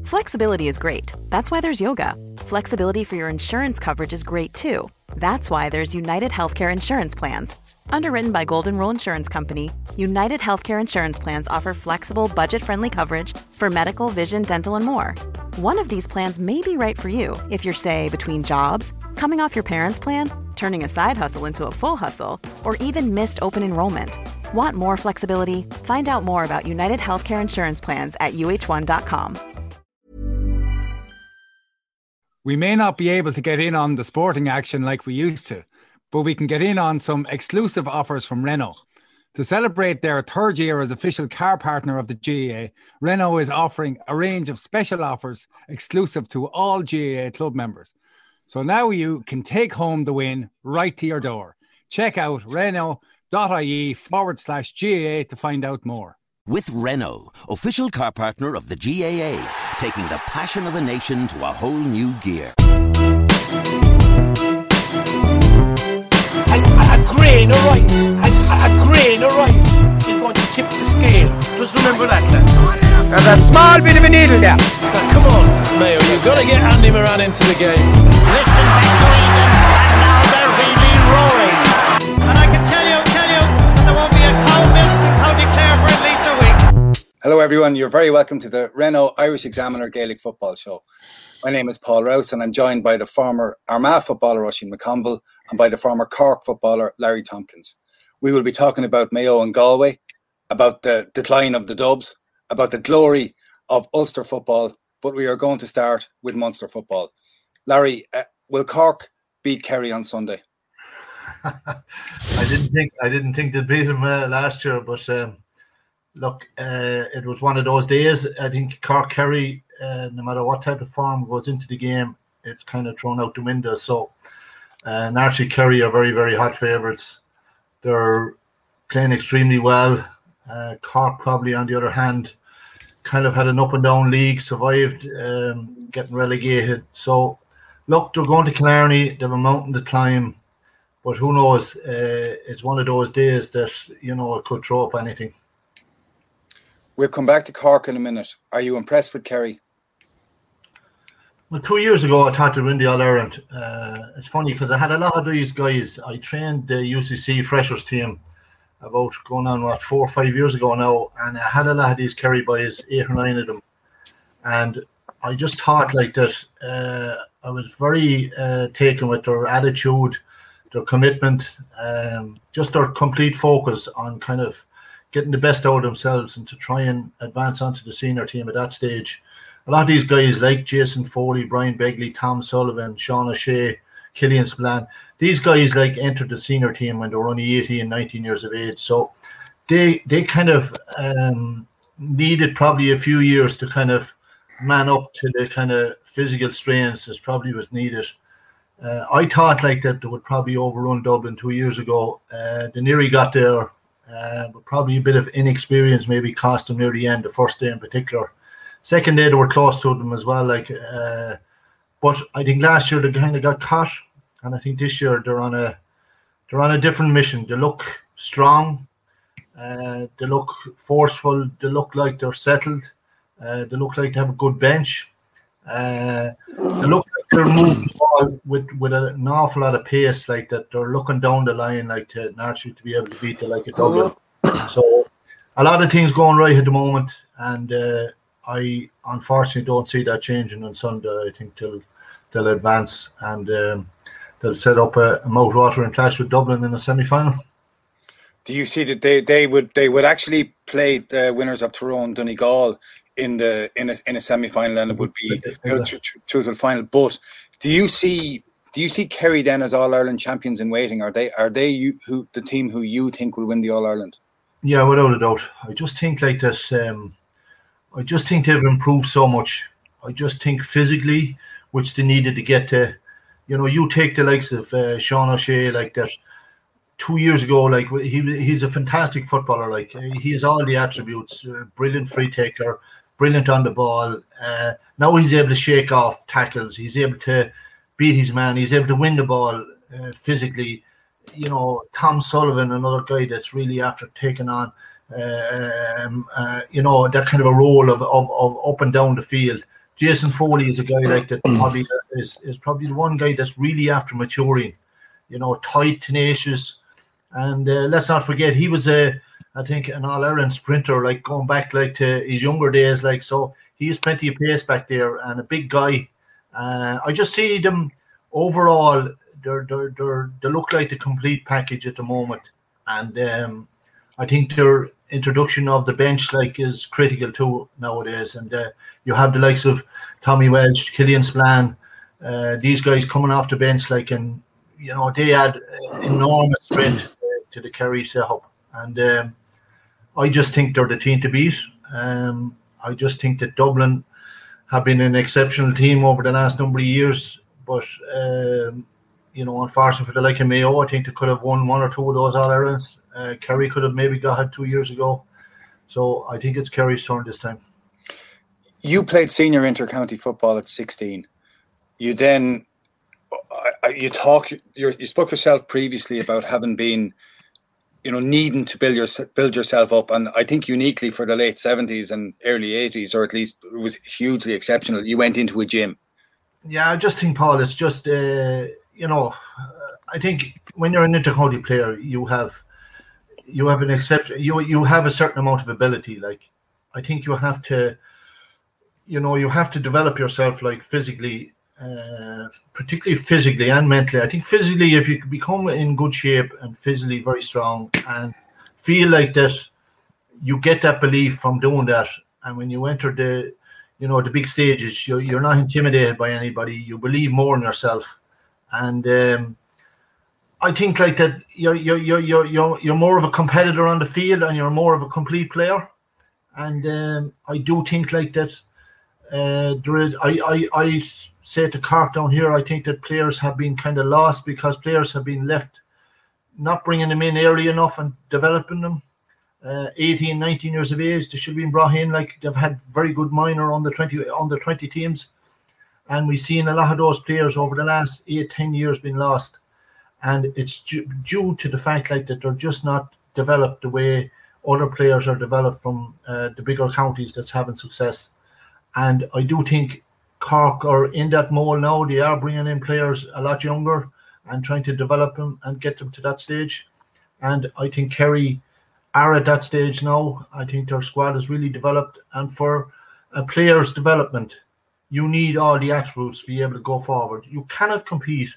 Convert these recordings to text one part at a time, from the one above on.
Flexibility is great. That's why there's yoga. Flexibility for your insurance coverage is great too. That's why there's United Healthcare Insurance Plans. Underwritten by Golden Rule Insurance Company, United Healthcare Insurance Plans offer flexible, budget-friendly coverage for medical, vision, dental, and more. One of these plans may be right for you if you're, say, between jobs, coming off your parents' plan, turning a side hustle into a full hustle, or even missed open enrollment. Want more flexibility? Find out more about United Healthcare Insurance Plans at uh1.com. We may not be able to get in on the sporting action like we used to, but we can get in on some exclusive offers from Renault. To celebrate their third year as official car partner of the GAA, Renault is offering a range of special offers exclusive to all GAA club members. So now you can take home the win right to your door. Check out Renault.ie/GAA to find out more. With Renault, official car partner of the GAA, taking the passion of a nation to a whole new gear. A grain of rice, a grain of rice is going to tip the scale. Just remember that, lad. There's a small bit of a needle there. Come on, Mayo, you've got to get Andy Moran into the game. Listen back to Eden, and now they're really roaring. And I can tell you, there won't be a cow milk in County Clare for at least a week. Hello everyone, you're very welcome to the Renault Irish Examiner Gaelic Football Show. My name is Paul Rouse and I'm joined by the former Armagh footballer Oisin McConville and by the former Cork footballer Larry Tompkins. We will be talking about Mayo and Galway, about the decline of the Dubs, about the glory of Ulster football, but we are going to start with Munster football. Larry, will Cork beat Kerry on Sunday? I didn't think they'd beat him last year, but look, it was one of those days. I think Cork Kerry, no matter what type of form goes into the game, it's kind of thrown out the window. So, naturally, Kerry are very, very hot favourites. They're playing extremely well. Cork, probably on the other hand, kind of had an up and down league, survived getting relegated. So, look, they're going to Killarney. They have a mountain to climb. But who knows? It's one of those days that, it could throw up anything. We'll come back to Cork in a minute. Are you impressed with Kerry? Well, 2 years ago, I thought they'd win the All-Ireland. It's funny because I had a lot of these guys. I trained the UCC freshers team about going on, 4 or 5 years ago now, and I had a lot of these Kerry boys, 8 or 9 of them. And I just thought like that I was very taken with their attitude, their commitment, just their complete focus on kind of getting the best out of themselves and to try and advance onto the senior team at that stage. A lot of these guys like Jason Foley, Brian Begley, Tom Sullivan, Sean O'Shea, Killian Spillane, these guys entered the senior team when they were only 18, 19 years of age. So they kind of needed probably a few years to kind of man up to the kind of physical strains that probably was needed. I thought that they would probably overrun Dublin 2 years ago. They nearly got there. But probably a bit of inexperience maybe cost them near the end, the first day in particular. Second day, they were close to them as well. But I think last year they kind of got caught, and I think this year they're on a different mission. They look strong, they look forceful, they look like they're settled, they look like they have a good bench. They look like they're moving the ball with an awful lot of pace, that they're looking down the line to naturally to be able to beat the of Dublin. So a lot of things going right at the moment, and I unfortunately don't see that changing on Sunday. I think they'll advance and they'll set up a mouth-watering clash with Dublin in the semi-final. Do you see that they would actually play the winners of Tyrone Donegal in a semi-final, and it would be through to the final? But do you see Kerry then as All-Ireland champions in waiting? Are they the team who you think will win the All-Ireland? Yeah, without a doubt. I just think that. I just think they've improved so much. I just think physically, which they needed to get to. You take the likes of Sean O'Shea that. 2 years ago, he's a fantastic footballer. He has all the attributes. Brilliant free taker, brilliant on the ball. Now he's able to shake off tackles. He's able to beat his man. He's able to win the ball physically. Tom Sullivan, another guy that's really after taking on, that kind of a role of up and down the field. Jason Foley is a guy like that. Probably is probably the one guy that's really after maturing. Tight, tenacious, and let's not forget he was I think an All-Ireland sprinter, like going back like to his younger days. Like, so he has plenty of pace back there and a big guy. I just see them overall. They look like the complete package at the moment, and I think their introduction of the bench is critical too nowadays. And you have the likes of Tommy Welch, Killian Spillane, these guys coming off the bench, and they add enormous strength to the Kerry setup. And I just think they're the team to beat. I just think that Dublin have been an exceptional team over the last number of years, but unfortunately for the like of Mayo, I think they could have won one or two of those All-Irelands. Kerry could have maybe got 2 years ago. So I think it's Kerry's turn this time. You played senior inter-county football at 16. You then, you spoke yourself previously about having been, needing to build yourself up. And I think uniquely for the late 70s and early 80s, or at least it was hugely exceptional, you went into a gym. Yeah, I just think, Paul, it's just, I think when you're an inter-county player, you have an exception. You have a certain amount of ability. I think you have to, you have to develop yourself physically, particularly physically and mentally. I think physically, if you become in good shape and physically very strong and feel like that, you get that belief from doing that. And when you enter the big stages, you're not intimidated by anybody. You believe more in yourself. And I think that you're more of a competitor on the field and you're more of a complete player. And I do think that I say to Cork down here, I think that players have been kind of lost because players have been left not bringing them in early enough and developing them. 18, 19 years of age, they should have been brought in. They've had very good minor under 20 teams. And we've seen a lot of those players over the last 8-10 years being lost. And it's due to the fact that they're just not developed the way other players are developed from the bigger counties that's having success. And I do think Cork are in that mold now. They are bringing in players a lot younger and trying to develop them and get them to that stage. And I think Kerry are at that stage now. I think their squad is really developed. And for a player's development, you need all the attributes to be able to go forward. You cannot compete.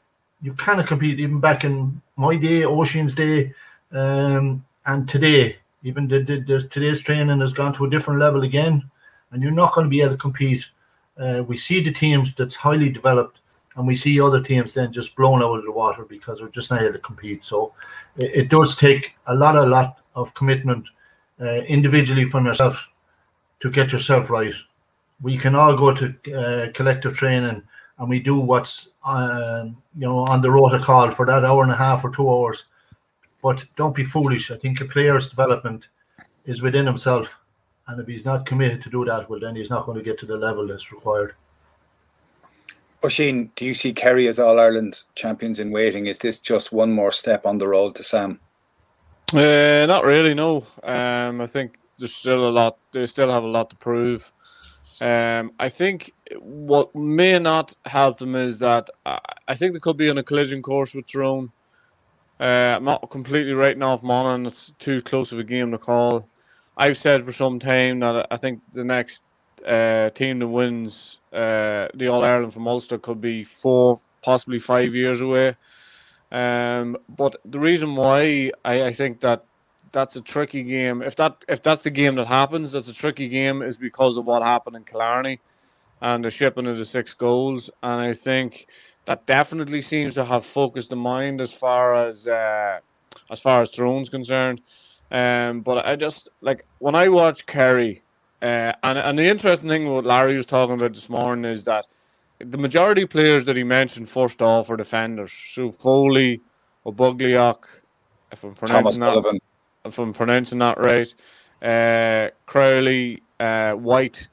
Even back in my day, Ocean's day, and today. Even today's training has gone to a different level again, and you're not going to be able to compete. We see the teams that's highly developed, and we see other teams then just blown out of the water because they're just not able to compete. So it does take a lot of commitment individually from yourself to get yourself right. We can all go to collective training and we do what's on the rota call for that hour and a half or 2 hours. But don't be foolish. I think a player's development is within himself. And if he's not committed to do that, well, then he's not going to get to the level that's required. Oisin, do you see Kerry as All-Ireland champions in waiting? Is this just one more step on the road to Sam? Not really, no. I think there's still a lot. They still have a lot to prove. I think what may not help them is that I think they could be on a collision course with Tyrone. I'm not completely writing off Monaghan. It's too close of a game to call. I've said for some time that I think the next team that wins the All-Ireland from Ulster could be 4, possibly 5 years away. But the reason why I think that's a tricky game, if that's the game that happens, that's a tricky game, is because of what happened in Killarney and the shipping of the 6 goals. And I think that definitely seems to have focused the mind as far as Tyrone's concerned. But I just, when I watch Kerry, and the interesting thing what Larry was talking about this morning is that the majority of players that he mentioned first off are defenders. So Foley, O'Bugliok, if I'm pronouncing that right, Crowley, White,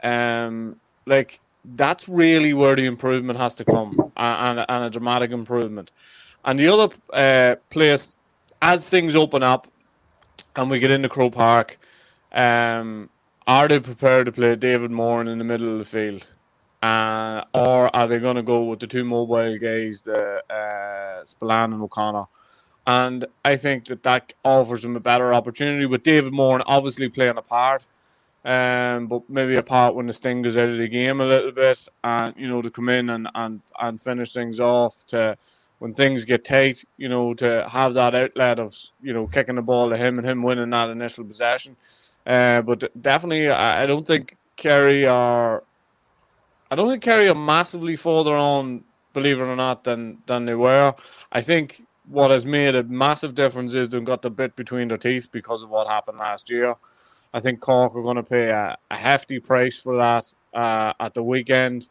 that's really where the improvement has to come, and a dramatic improvement. And the other place, as things open up and we get into Croke Park, are they prepared to play David Moran in the middle of the field? Or are they going to go with the two mobile guys, the Spillane and O'Connor? And I think that offers them a better opportunity with David Moran obviously playing a part, but maybe a part when the sting goes out of the game a little bit, and to come in and finish things off, to when things get tight, to have that outlet of kicking the ball to him and him winning that initial possession. But definitely, I don't think Kerry are massively further on, believe it or not, than they were. I think what has made a massive difference is they've got the bit between their teeth because of what happened last year. I think Cork are going to pay a hefty price for that at the weekend.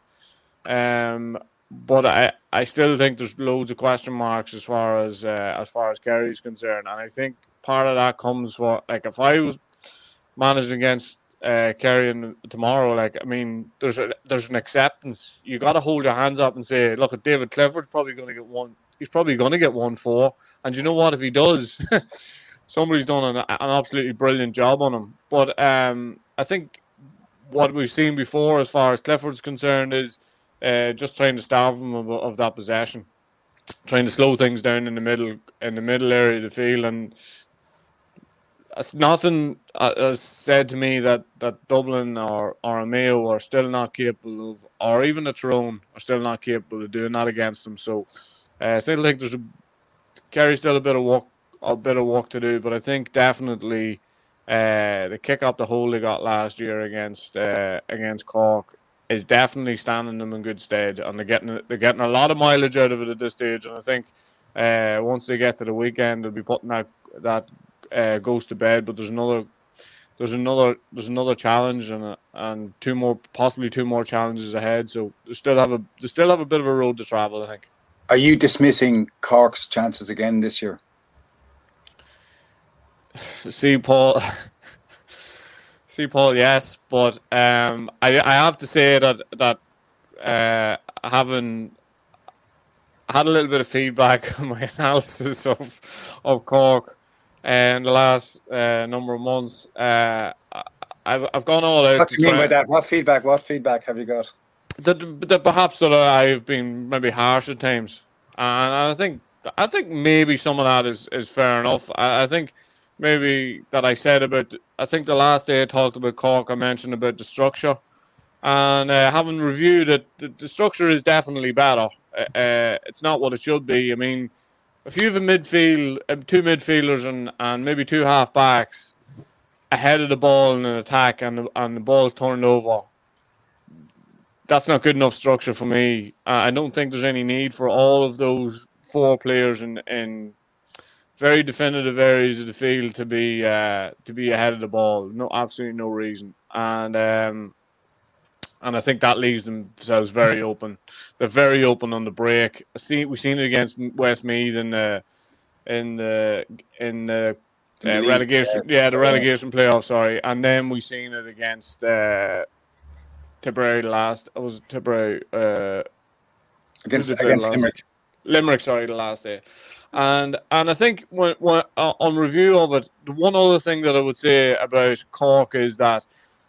But I still think there's loads of question marks as far as Kerry is concerned, and I think part of that comes for, like, if I was managing against Kerry tomorrow, there's an acceptance. You got to hold your hands up and say, look, David Clifford's probably going to get one. He's probably going to get 1-4, and you know what? If he does, somebody's done an absolutely brilliant job on him. But I think what we've seen before, as far as Clifford's concerned, is just trying to starve him of that possession, trying to slow things down in the middle area of the field. And nothing has said to me that Dublin or a Mayo are still not capable of, or even a Tyrone are still not capable of doing that against them. So I still think there's Kerry still a bit of work to do, but I think definitely the kick up the hole they got last year against Cork is definitely standing them in good stead, and they're getting a lot of mileage out of it at this stage. And I think once they get to the weekend, they'll be putting that goes to bed. But there's another challenge and possibly two more challenges ahead. So they still have a bit of a road to travel, I think. Are you dismissing Cork's chances again this year? See, Paul, yes, but I have to say that having had a little bit of feedback on my analysis of Cork in the last number of months, I've gone all out. What do you mean by that? What feedback have you got? That perhaps that I've been maybe harsh at times, and I think maybe some of that is fair enough. I think maybe that I think the last day I talked about Cork, I mentioned about the structure, and having reviewed it, the structure is definitely better. It's not what it should be. I mean, if you have two midfielders and maybe two half backs ahead of the ball in an attack, and the ball's turned over, that's not good enough structure for me. I don't think there's any need for all of those four players in very definitive areas of the field to be ahead of the ball. No, absolutely no reason. And I think that leaves themselves very open. They're very open on the break. We've seen it against Westmeath in the relegation. Yeah, the relegation playoff. Sorry, and then we've seen it against Tipperary against Limerick. Limerick, sorry, the last day. And I think when on review of it, the one other thing that I would say about Cork is that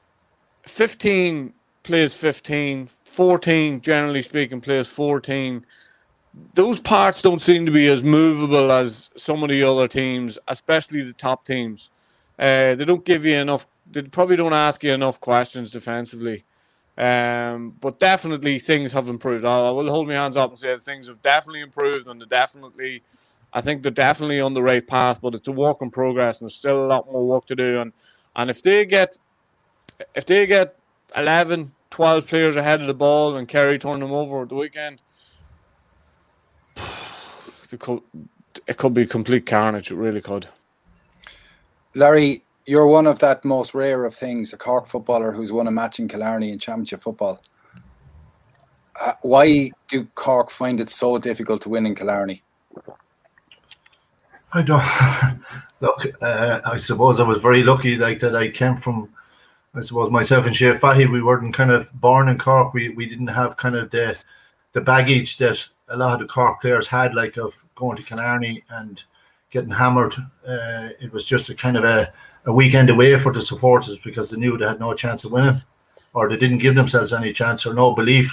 15 plays 15, 14, generally speaking, plays 14. Those parts don't seem to be as movable as some of the other teams, especially the top teams. They don't give you enough. They probably don't ask you enough questions defensively. But definitely things have improved. I will hold my hands up and say that things have definitely improved, and I think they're definitely on the right path, but it's a work in progress, and there's still a lot more work to do. And if they get 11, 12 players ahead of the ball and Kerry turn them over at the weekend, it could be complete carnage. It really could. Larry, you're one of that most rare of things, a Cork footballer who's won a match in Killarney in Championship football. Why do Cork find it so difficult to win in Killarney? I don't look. I suppose I was very lucky, like that. I came from, I suppose, myself and Shea Fahy. We weren't kind of born in Cork. We didn't have kind of the baggage that a lot of the Cork players had, like of going to Killarney and getting hammered. It was just a kind of a a weekend away for the supporters because they knew they had no chance of winning, or they didn't give themselves any chance or no belief.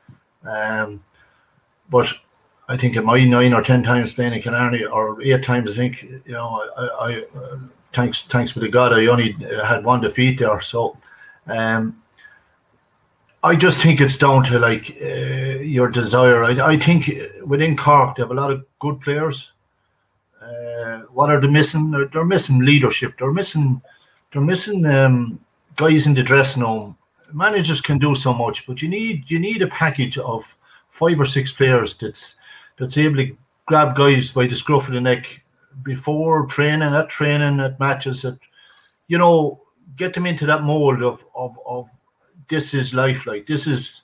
But I think in my 9 or 10 times playing in Killarney, or 8 times, I think, I thanks be to God, I only had one defeat there. So I just think it's down to your desire. I think within Cork they have a lot of good players. What are they missing? They're missing leadership. They're missing guys in the dressing room. Managers can do so much, but you need a package of 5 or 6 players that's able to grab guys by the scruff of the neck before training, at matches, get them into that mold of this is life, this is,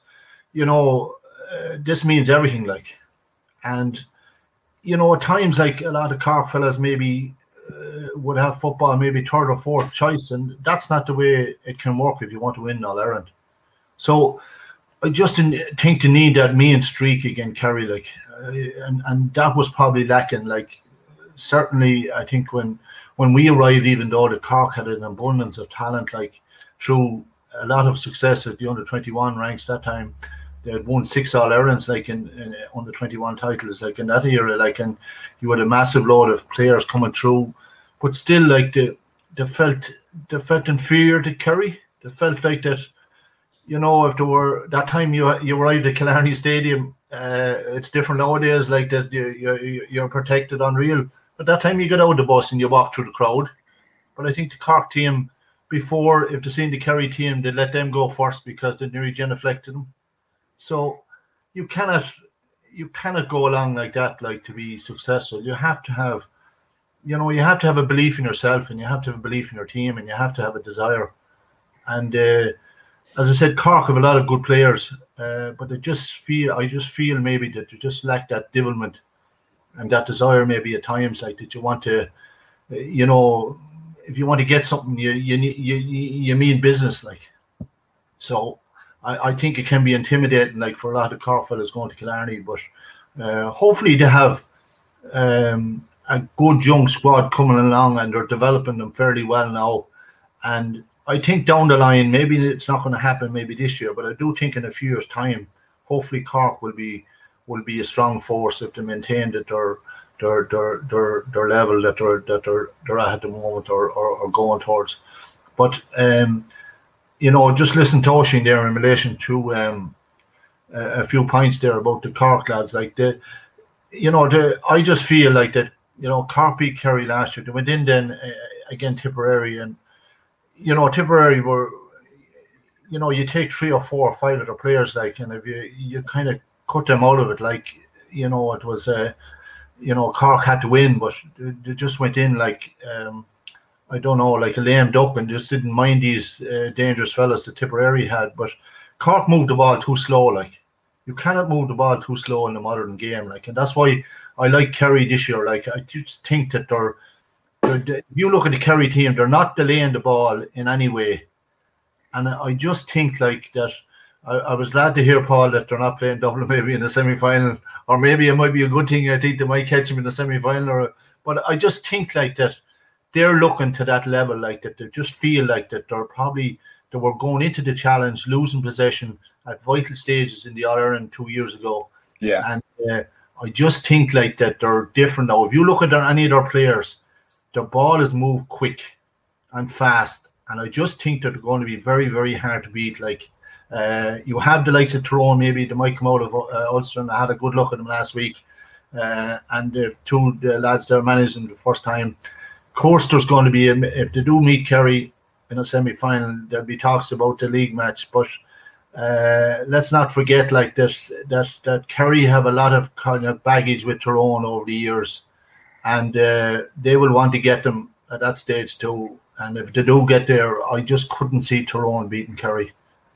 this means everything, and at times, a lot of Cork fellas maybe would have football maybe 3rd or 4th choice, and that's not the way it can work if you want to win All-Ireland. So I just think they need that mean streak again, Kerry, and that was probably lacking. Certainly, I think when we arrived, even though the Cork had an abundance of talent, through a lot of success at the under-21 ranks that time, they had won 6 All-Irelands, in under-21 titles, in that era, and you had a massive load of players coming through, but still, they felt inferior to Kerry. They felt like that, if there were that time you arrived at Killarney Stadium, it's different nowadays. That you're protected, unreal. But that time you got out of the bus and you walked through the crowd. But I think the Cork team, before, if they seen the Kerry team, they let them go first because they nearly genuflected them. So you cannot go along like that, to be successful. You have to have, a belief in yourself, and you have to have a belief in your team, and you have to have a desire. And as I said, Cork have a lot of good players, but I just feel maybe that they just lack that devilment and that desire, maybe at times, that you want to, if you want to get something, you mean business, So I think it can be intimidating, for a lot of Cork fellas going to Killarney, but hopefully they have a good young squad coming along, and they're developing them fairly well now. And I think down the line, maybe it's not going to happen maybe this year, but I do think in a few years' time, hopefully Cork will be a strong force if they maintain at their level that they're at the moment, or going towards. But just listen to Oisín there in relation to a few points there about the Cork lads. I just feel that Cork beat Kerry last year. They went in then again Tipperary, and Tipperary were, you take 3 or 4 or 5 of their players, and if you kind of cut them out of it, it was Cork had to win, but they just went in I don't know, a lame duck, and just didn't mind these dangerous fellas that Tipperary had. But Cork moved the ball too slow. You cannot move the ball too slow in the modern game. And that's why I like Kerry this year. I just think that if you look at the Kerry team, they're not delaying the ball in any way. And I just think that I was glad to hear, Paul, that they're not playing Dublin maybe in the semi-final, or maybe it might be a good thing. I think they might catch them in the semi-final. But I just think that they're looking to that level, that they just feel that they were going into the challenge, losing possession at vital stages in the All-Ireland 2 years ago. Yeah. And I just think that they're different now. If you look at any of their players, their ball is moved quick and fast. And I just think that they're going to be very, very hard to beat. You have the likes of Tyrone, maybe they might come out of Ulster, and I had a good look at them last week. And the 2 lads there managed them the first time. Of course, there's going to be, if they do meet Kerry in a semi-final, there'll be talks about the league match. But let's not forget that Kerry have a lot of kind of baggage with Tyrone over the years, and they will want to get them at that stage too. And if they do get there, I just couldn't see Tyrone beating Kerry.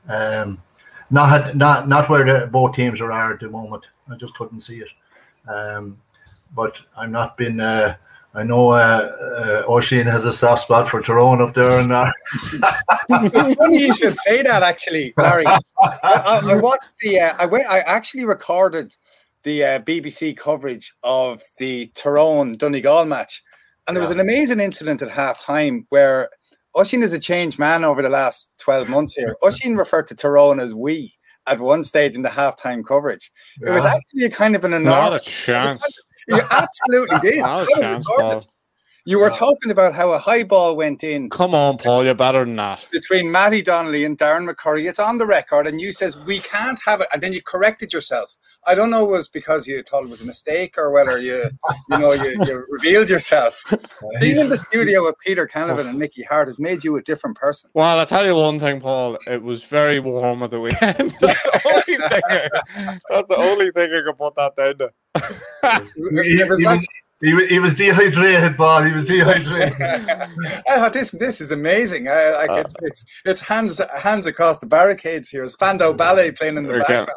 Not where both teams are at the moment. I just couldn't see it. But I'm not been. I know Oisín has a soft spot for Tyrone up there. And it's funny you should say that, actually, Larry. I watched I actually recorded the BBC coverage of the Tyrone Donegal match, and there was an amazing incident at half time where Oisín is a changed man over the last 12 months here. Oisín referred to Tyrone as we at one stage in the halftime coverage. It was actually a kind of an enormous... Not a chance. You absolutely did. Not a chance, Paul. You were talking about how a high ball went in. Come on, Paul, you're better than that. Between Matty Donnelly and Darren McCurry. It's on the record, and you says, we can't have it. And then you corrected yourself. I don't know if it was because you thought it was a mistake or whether you revealed yourself. Being in the studio with Peter Canavan and Mickey Hart has made you a different person. Well, I'll tell you one thing, Paul. It was very warm at the weekend. That's the only thing I can put that down to. He was dehydrated, Paul. He was dehydrated. This is amazing. It's hands across the barricades here. Spandau Ballet playing in the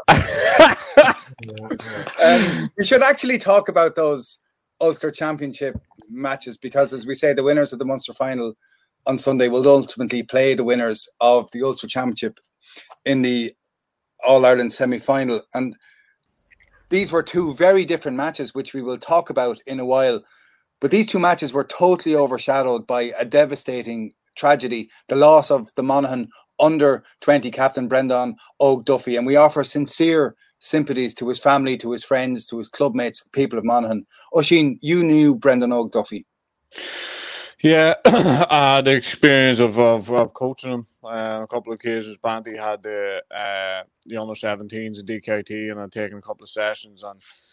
background. We should actually talk about those Ulster Championship matches because, as we say, the winners of the Munster final on Sunday will ultimately play the winners of the Ulster Championship in the All-Ireland semi-final. And these were two very different matches, which we will talk about in a while. But these two matches were totally overshadowed by a devastating tragedy, the loss of the Monaghan under-20 captain Brendan Og Duffy. And we offer sincere sympathies to his family, to his friends, to his clubmates, the people of Monaghan. Oisín, you knew Brendan Og Duffy. Yeah, the experience of coaching him a couple of occasions. Banty had the under-17s at DKT and had taken a couple of sessions,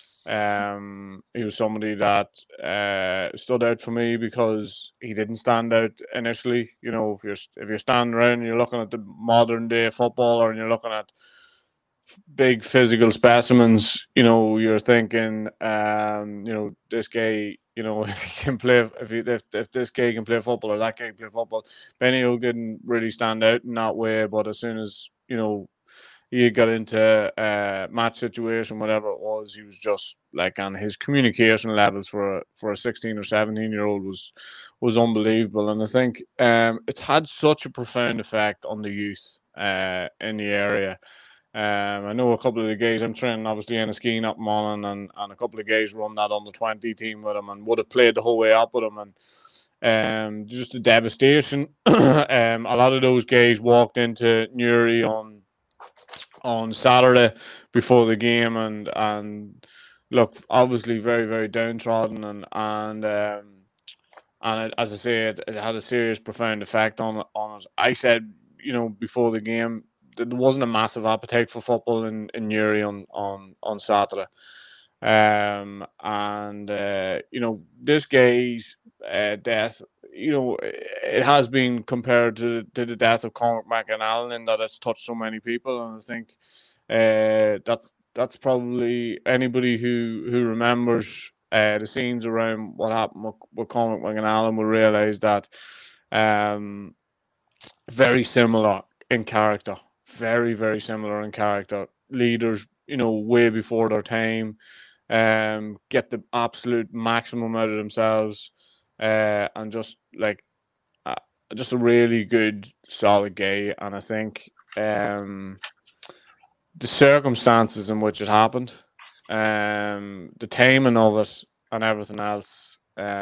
and he was somebody that stood out for me because he didn't stand out initially. You know, if you're standing around and you're looking at the modern day footballer and you're looking at big physical specimens, you know, you're thinking, this guy, you know, if he can play, if this guy can play football or that guy can play football. Benny Og didn't really stand out in that way, but as soon as, you know, he got into a match situation, whatever it was, he was just like, and his communication levels for a 16 or 17-year-old was unbelievable. And I think it's had such a profound effect on the youth in the area. I know a couple of the guys, I'm training obviously in a skiing up Monaghan, and a couple of guys run that under 20 team with him and would have played the whole way up with him, and just the devastation. A lot of those guys walked into Newry on Saturday before the game and look, obviously very, very downtrodden, and as I say, it had a serious, profound effect on it. I said, you know, before the game, there wasn't a massive appetite for football in Newry on Saturday. You know, this guy's death, you know, it has been compared to the death of Cormac McAnally in that it's touched so many people, and I think that's probably anybody who remembers the scenes around what happened with Cormac McAnally will realise that very similar in character. Very, very similar in character. Leaders, you know, way before their time, get the absolute maximum out of themselves, and just like just a really good, solid guy. And I think the circumstances in which it happened, the timing of it, and everything else.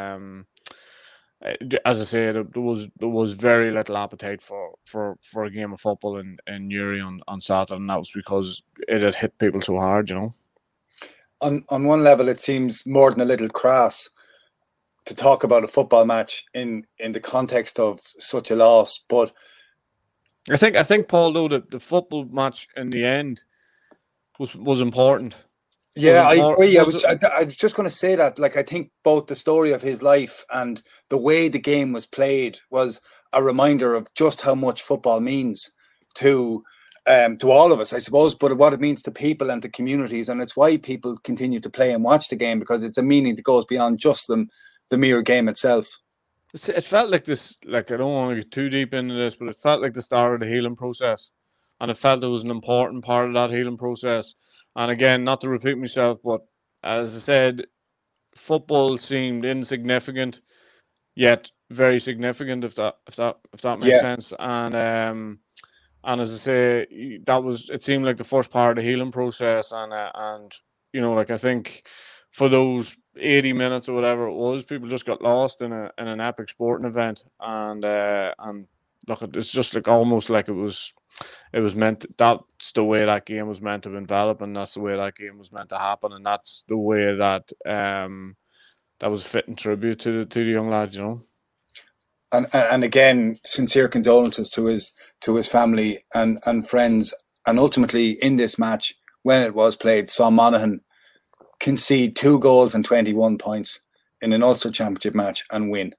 As I said, there was very little appetite for a game of football in Newry on Saturday, and that was because it had hit people so hard, you know. On one level, it seems more than a little crass to talk about a football match in the context of such a loss, but I think Paul, though, the football match in the end was important. Yeah, I agree. I was just going to say that. Like, I think both the story of his life and the way the game was played was a reminder of just how much football means to all of us, I suppose, but what it means to people and to communities. And it's why people continue to play and watch the game, because it's a meaning that goes beyond just the mere game itself. It felt like this, like, I don't want to get too deep into this, but it felt like the start of the healing process. And it felt it was an important part of that healing process. And again, not to repeat myself, but as I said, football seemed insignificant, yet very significant. If that makes sense. And as I say, it seemed like the first part of the healing process. And you know, like, I think for those 80 minutes or whatever it was, people just got lost in an epic sporting event, and look, it's just like almost like it was meant. That's the way that game was meant to develop, and that's the way that game was meant to happen, and that's the way that that was a fitting tribute to the young lad, you know. And again, sincere condolences to his family and friends. And ultimately, in this match, when it was played, saw Monaghan concede 2 goals and 21 points in an Ulster Championship match and win.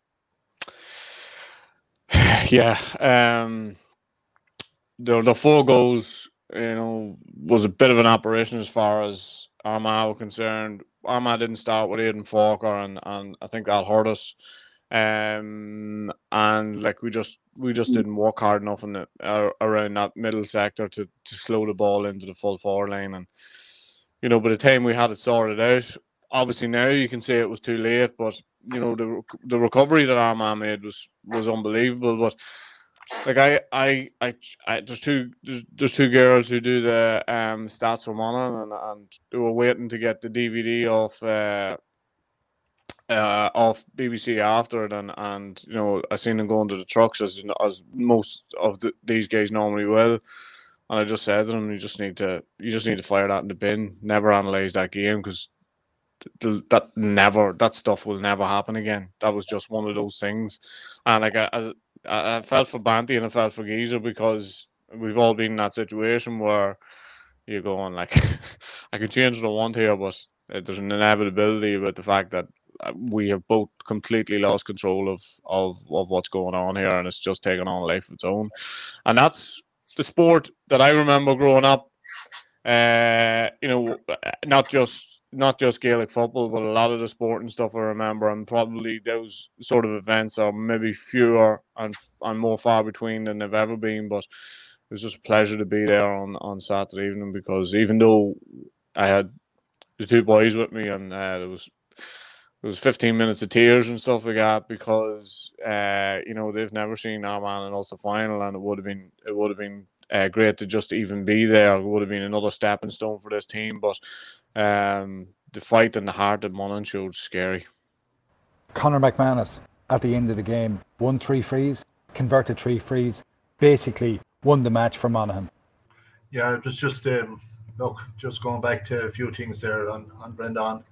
Yeah, the 4 goals, you know, was a bit of an operation as far as Armagh were concerned. Armagh didn't start with Aidan Falker, and I think that hurt us. And like we just didn't work hard enough in around that middle sector to slow the ball into the full forward line. And you know, by the time we had it sorted out, obviously now you can say it was too late, but you know, the recovery that Armagh made was unbelievable. But like I there's two girls who do the stats for Monaghan, and they were waiting to get the DVD off BBC after it, and you know, I seen them going to the trucks as most of these guys normally will, and I just said to them, you just need to fire that in the bin, never analyze that game, because that stuff will never happen again. That was just one of those things. And like I felt for Banty and I felt for Geezer, because we've all been in that situation where you're going like, I can change what I want here, but there's an inevitability about the fact that we have both completely lost control of what's going on here, and it's just taken on a life of its own. And that's the sport that I remember growing up. You know, not just Gaelic football, but a lot of the sport and stuff I remember, and probably those sort of events are maybe fewer and more far between than they've ever been. But it was just a pleasure to be there on Saturday evening, because even though I had the 2 boys with me, and there was 15 minutes of tears and stuff like that, because you know, they've never seen Armagh in Ulster final, and it would have been great to just even be there. It would have been another stepping stone for this team, but the fight and the heart that Monaghan showed was scary. Conor McManus at the end of the game won 3 frees, converted 3 frees, basically won the match for Monaghan. Yeah, it was just just going back to a few things there on Brendan.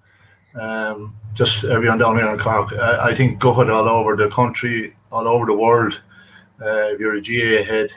Just everyone down here in Cork, I think good all over the country, all over the world. If you're a GA head,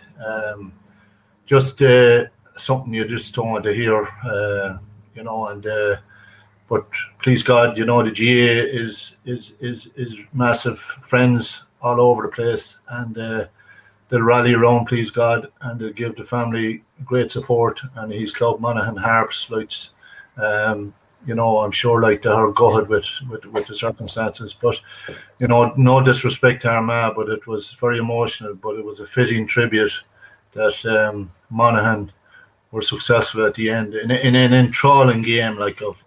just something you just don't want to hear, you know. And but please God, you know, the GA is massive friends all over the place, and they'll rally around, please God, and they'll give the family great support. And his club, Monaghan Harps, lights. You know, I'm sure like they are gutted with the circumstances, but you know, no disrespect to Armagh, but it was very emotional. But it was a fitting tribute that Monaghan were successful at the end in an enthralling game, like of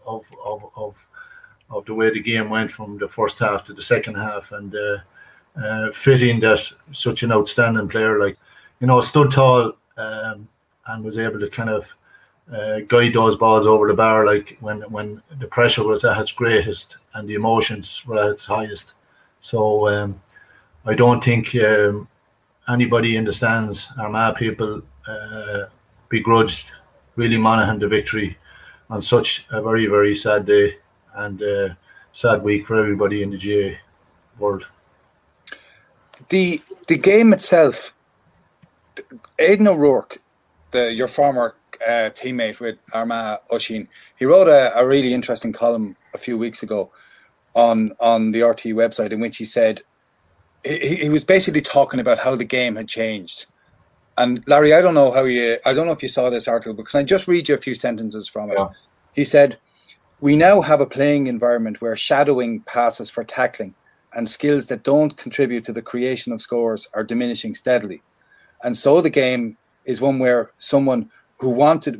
the way the game went from the first half to the second half, and fitting that such an outstanding player, like, you know, stood tall and was able to kind of guide those balls over the bar, like when the pressure was at its greatest and the emotions were at its highest. So I don't think anybody in the stands, Armagh people, begrudged really Monaghan the victory on such a very, very sad day and sad week for everybody in the GA world. The game itself, Aidan O'Rourke, your former teammate with Armagh Oisín, he wrote a really interesting column a few weeks ago on the RT website, in which he said he was basically talking about how the game had changed. And Larry, I don't know if you saw this article, but can I just read you a few sentences from it? Yeah. He said, "We now have a playing environment where shadowing passes for tackling and skills that don't contribute to the creation of scores are diminishing steadily. And so the game is one where someone wanted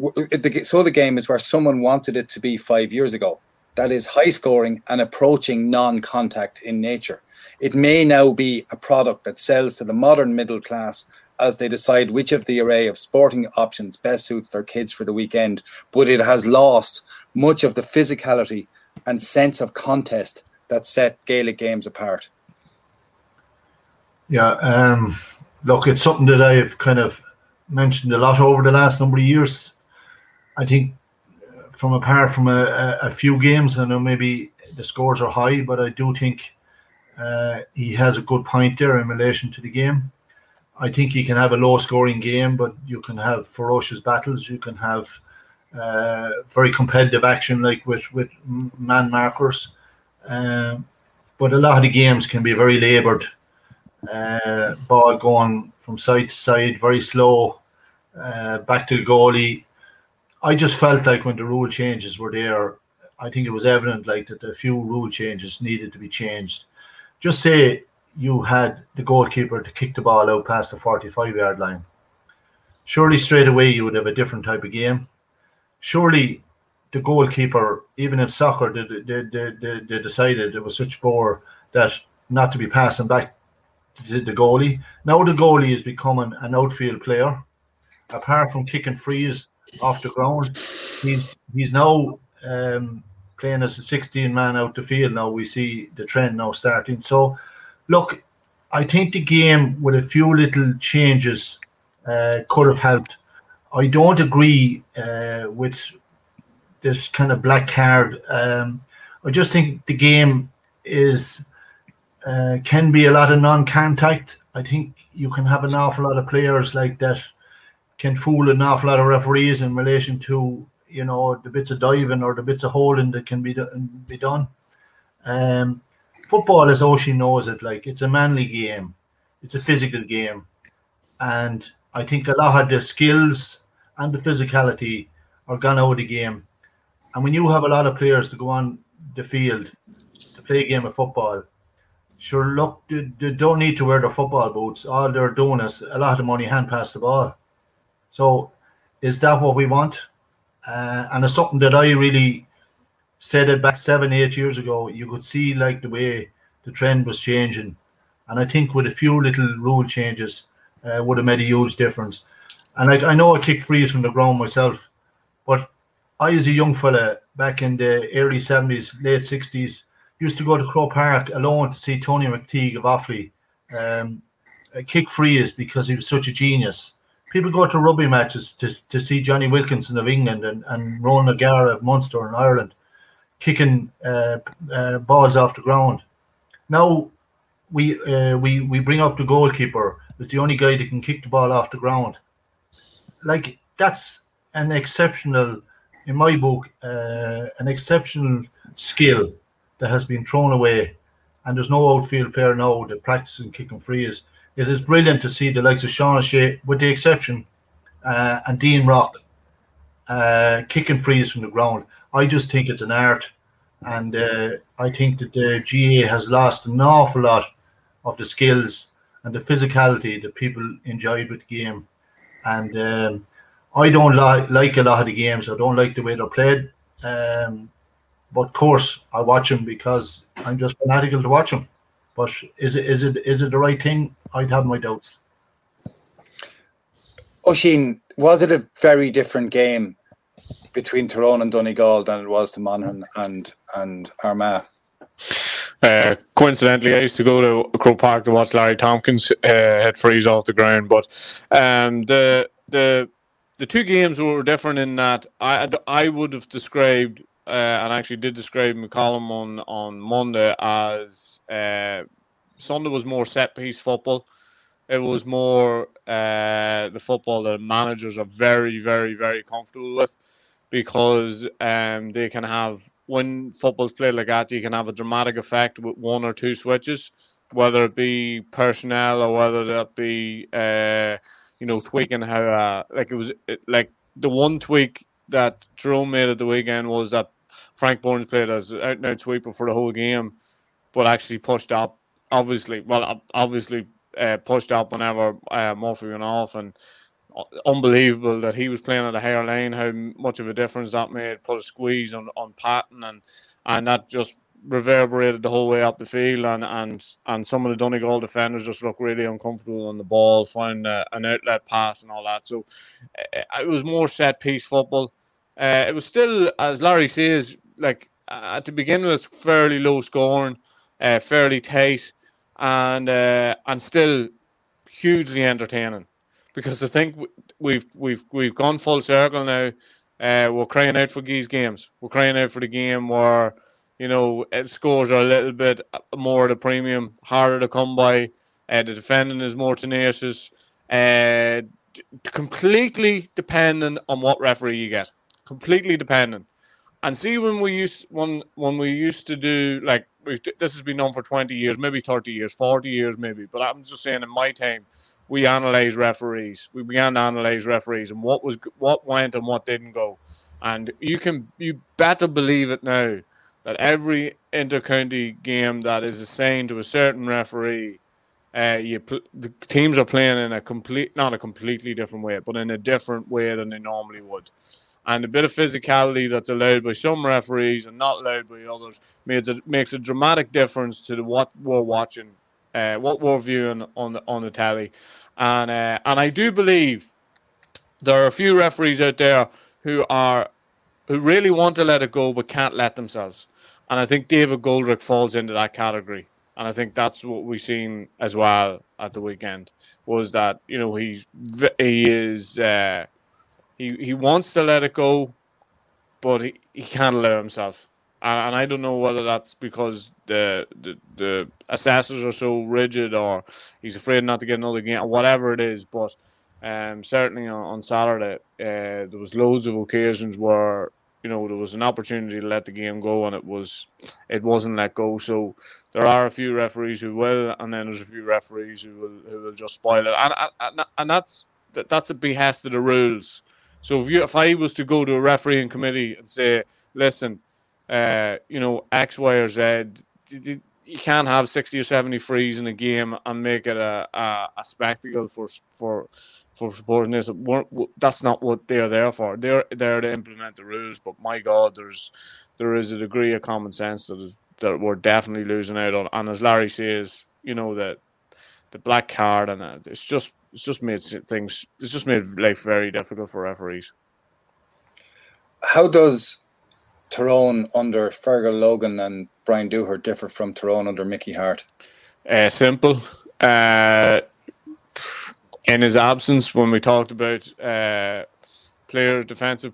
it to be 5 years ago. That is high scoring and approaching non-contact in nature. It may now be a product that sells to the modern middle class as they decide which of the array of sporting options best suits their kids for the weekend, but it has lost much of the physicality and sense of contest that set Gaelic games apart? Yeah, look, it's something that I've kind of mentioned a lot over the last number of years. I think apart from a few games, I know maybe the scores are high, but I do think he has a good point there in relation to the game. I think you can have a low-scoring game, but you can have ferocious battles. You can have very competitive action, like with man markers. But a lot of the games can be very laboured. Ball going from side to side, very slow, back to the goalie. I just felt like when the rule changes were there, I think it was evident like that a few rule changes needed to be changed. Just say you had the goalkeeper to kick the ball out past the 45-yard line. Surely straight away you would have a different type of game. Surely the goalkeeper, even in soccer, they decided it was such bore that not to be passing back to the goalie. Now the goalie is becoming an outfield player. Apart from kicking frees off the ground, he's now playing as a 16-man out the field. Now we see the trend now starting. So, look, I think the game with a few little changes could have helped. I don't agree with this kind of black card. I just think the game is can be a lot of non-contact. I think you can have an awful lot of players like that can fool an awful lot of referees in relation to, you know, the bits of diving or the bits of holding that can be done. Football, as Oisin knows it, like, it's a manly game. It's a physical game. And I think a lot of the skills and the physicality are gone out of the game. And when you have a lot of players to go on the field to play a game of football, sure, look, they don't need to wear their football boots. All they're doing is a lot of them only hand pass the ball. So is that what we want? And it's something that I really said it back 7-8 years ago. You could see like the way the trend was changing. And I think with a few little rule changes would have made a huge difference. And like, I know I kicked frees from the ground myself, but I, as a young fella back in the early 70s, late 60s, used to go to Croke Park alone to see Tony McTeague of Offaly kick frees because he was such a genius. People go to rugby matches to see Johnny Wilkinson of England and Ronan O'Gara of Munster in Ireland kicking balls off the ground. Now we bring up the goalkeeper as the only guy that can kick the ball off the ground. Like, that's an exceptional, in my book, an exceptional skill that has been thrown away, and there's no outfield player now that practicing kicking frees. It is brilliant to see the likes of Sean O'Shea, with the exception, and Dean Rock kicking frees from the ground. I just think it's an art, and I think that the GA has lost an awful lot of the skills and the physicality that people enjoyed with the game. And I don't like a lot of the games. I don't like the way they're played. But of course, I watch them because I'm just fanatical to watch them. But is it the right thing? I'd have my doubts. Oisin, was it a very different game between Tyrone and Donegal than it was to Monaghan and Armagh? Coincidentally, I used to go to Croke Park to watch Larry Tompkins hit frees off the ground. But the two games were different in that I would have described, and actually did describe McCollum on Monday as Sunday was more set-piece football. It was more the football that managers are very, very, very comfortable with, because they can have, when football's played like that, you can have a dramatic effect with one or two switches, whether it be personnel or whether that be tweaking how like the one tweak that Tyrone made at the weekend was that Frank Burns played as an out-and-out sweeper for the whole game, but actually pushed up. Obviously pushed up whenever Murphy went off, and unbelievable that he was playing at a higher line, how much of a difference that made. Put a squeeze on Patton, and that just reverberated the whole way up the field, and some of the Donegal defenders just looked really uncomfortable on the ball, find an outlet pass and all that. So it was more set piece football. It was still, as Larry says, like, to begin with, fairly low scoring, fairly tight, and still hugely entertaining. Because I think we've gone full circle now. We're crying out for these games. We're crying out for the game where, scores are a little bit more at a premium, harder to come by. The defending is more tenacious. Completely dependent on what referee you get. Completely dependent. And see, when we used to do, like, this has been done for 20 years, maybe 30 years, 40 years maybe. But I'm just saying, in my time, we analysed referees. We began to analyse referees and what went and what didn't go. And you better believe it now that every inter-county game that is assigned to a certain referee, the teams are playing in not a completely different way, but in a different way than they normally would. And a bit of physicality that's allowed by some referees and not allowed by others makes a dramatic difference to what we're watching, what we're viewing on the telly. And I do believe there are a few referees out there who really want to let it go but can't let themselves. And I think David Goldrick falls into that category. And I think that's what we've seen as well at the weekend, was that, he wants to let it go, but he can't allow himself. And I don't know whether that's because the assessors are so rigid, or he's afraid not to get another game, or whatever it is. But certainly on Saturday, there was loads of occasions where there was an opportunity to let the game go, and it wasn't let go. So there are a few referees who will, and then there's a few referees who will just spoil it. And that's a behest of the rules. So if I was to go to a refereeing committee and say, listen, X, Y, or Z, you can't have 60 or 70 frees in a game and make it a spectacle for supporting this. That's not what they're there for. They're there to implement the rules. But my God, there is a degree of common sense that we're definitely losing out on. And as Larry says, that the black card, and it's just made life very difficult for referees. How does Tyrone under Fergal Logan and Brian Dooher differ from Tyrone under Mickey Hart? Simple. In his absence, when we talked about players, defensive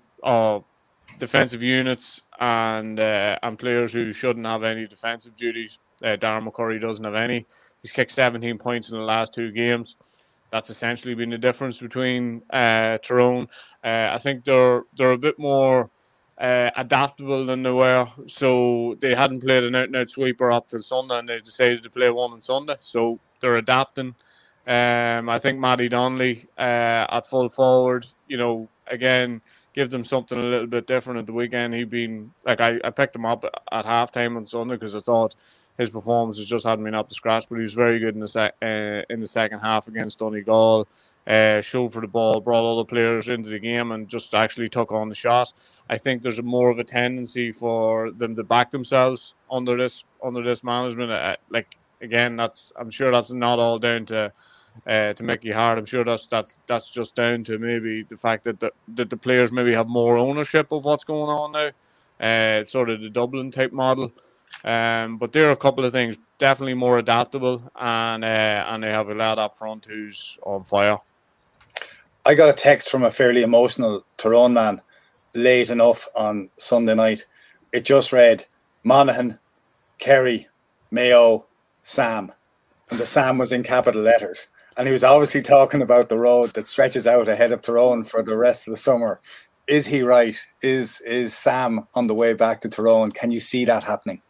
units, and players who shouldn't have any defensive duties, Darren McCurry doesn't have any. He's kicked 17 points in the last 2 games. That's essentially been the difference between Tyrone. I think they're a bit more adaptable than they were. So they hadn't played an out-and-out sweeper up till Sunday, and they decided to play one on Sunday. So they're adapting. I think Matty Donnelly at full forward, again, give them something a little bit different at the weekend. He'd been, I picked him up at halftime on Sunday because I thought his performances just hadn't been up to scratch, but he was very good in the second half against Donegal. Showed for the ball, brought other players into the game, and just actually took on the shot. I think there's more of a tendency for them to back themselves under this management. Again, I'm sure that's not all down to Mickey Hart. I'm sure that's just down to maybe the fact that the players maybe have more ownership of what's going on now. Sort of the Dublin type model. But there are a couple of things. Definitely more adaptable, and they have a lad up front who's on fire. I got a text from a fairly emotional Tyrone man late enough on Sunday night. It just read Monaghan, Kerry, Mayo, Sam, and the Sam was in capital letters. And he was obviously talking about the road that stretches out ahead of Tyrone for the rest of the summer. Is he right? Is Sam on the way back to Tyrone? Can you see that happening?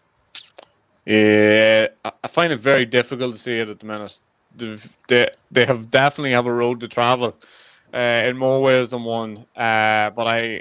Yeah, I find it very difficult to see it at the minute. They definitely have a road to travel in more ways than one. But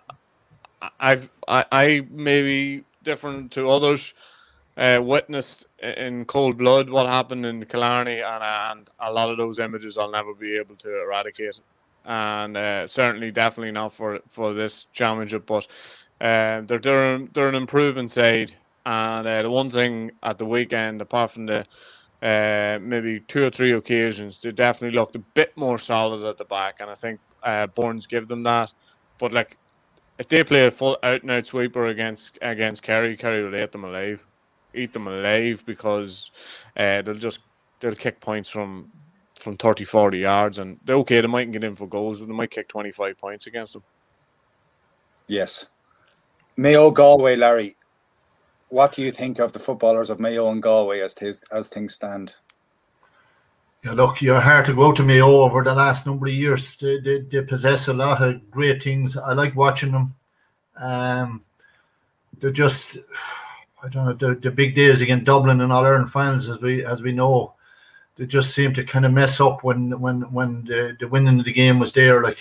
I maybe different to others. Witnessed in cold blood what happened in Killarney, and a lot of those images I'll never be able to eradicate, and certainly definitely not for this championship. But they're an improving side, and the one thing at the weekend, apart from the maybe 2 or 3 occasions, they definitely looked a bit more solid at the back, and I think Burns give them that. But if they play a full out and out sweeper against Kerry will eat them alive because they'll kick points from 30, 40 yards, and they mightn't get in for goals, but they might kick 25 points against them. Yes. Mayo Galway, Larry. What do you think of the footballers of Mayo and Galway as things stand? Yeah, look, you're hard to go to Mayo over the last number of years. They possess a lot of great things. I like watching them. They're just, I don't know, the big days against Dublin and All Ireland finals, as we know, they just seem to kind of mess up when the winning of the game was there. Like,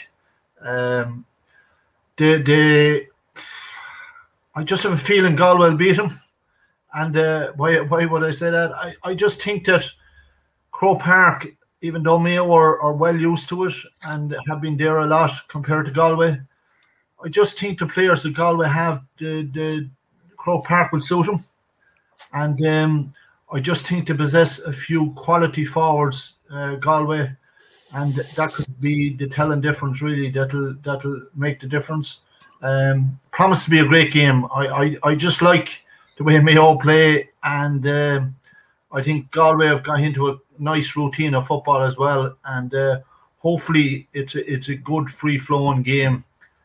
I just have a feeling Galway will beat them. And why would I say that? I just think that Croke Park, even though Mayo are well used to it and have been there a lot compared to Galway, I just think the players that Galway have, the Croke Park will suit them. And I just think they possess a few quality forwards, Galway, and that could be the telling difference, really. That'll make the difference. Promise to be a great game. I just like the way Mayo play, and I think Galway have got into a nice routine of football as well, and hopefully it's a good free-flowing game.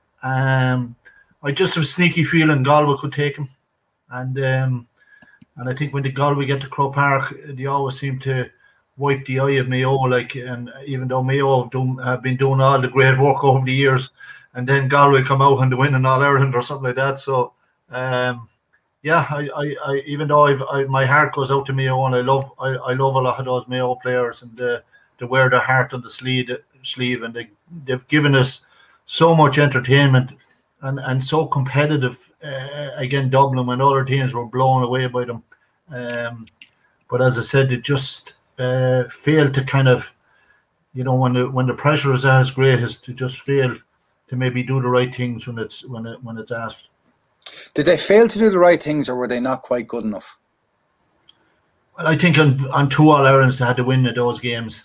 I just have a sneaky feeling Galway could take them, and I think when the Galway get to Croke Park, they always seem to wipe the eye of Mayo, and even though Mayo have been doing all the great work over the years, and then Galway come out and they win in All Ireland or something like that. So yeah, I even though my heart goes out to Mayo, and I love a lot of those Mayo players, and they wear their heart on the sleeve, and they've given us so much entertainment and so competitive again Dublin when other teams were blown away by them. But as I said, they just failed to kind of, when the pressure is as great, as to just fail to maybe do the right things when it's asked. Did they fail to do the right things, or were they not quite good enough? Well, I think on 2 All-Irelands they had to win at those games.